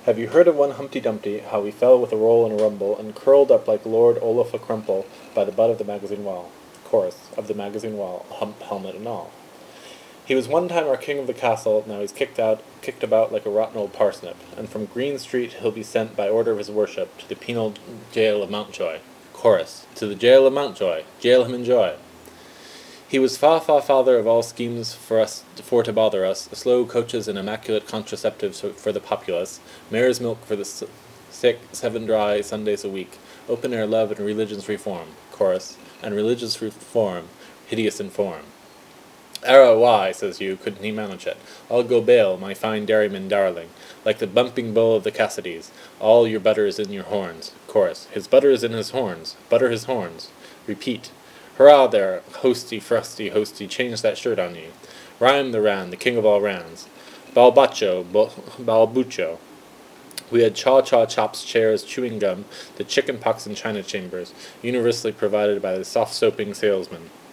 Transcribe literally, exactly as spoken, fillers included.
Have you heard of one Humpty Dumpty, how he fell with a roll and a rumble, and curled up like Lord Olaf a Crumple by the butt of the magazine wall? Chorus, of the magazine wall, hump, helmet, and all. He was one time our king of the castle, now he's kicked out, kicked about like a rotten old parsnip, and from Green Street he'll be sent by order of his worship to the penal jail of Mountjoy. Chorus, to the jail of Mountjoy, jail him in joy. He was fa fa father of all schemes for us for to bother us, slow coaches and immaculate contraceptives for the populace, mare's milk for the sick, seven dry Sundays a week, open air love and religion's reform. Chorus, and religious reform, hideous in form. Arrow, why, says you, couldn't he manage it? I'll go bail, my fine dairyman darling, like the bumping bull of the Cassidys. All your butter is in your horns. Chorus, his butter is in his horns. Butter his horns. Repeat. Hurrah there, hosty, frosty, hosty, change that shirt on ye. Rhyme the Ran, the king of all Rans. Balbacho, balbucho. We had chaw-chaw chops, chairs, chewing gum, the chicken pox and china chambers, universally provided by the soft-soaping salesman.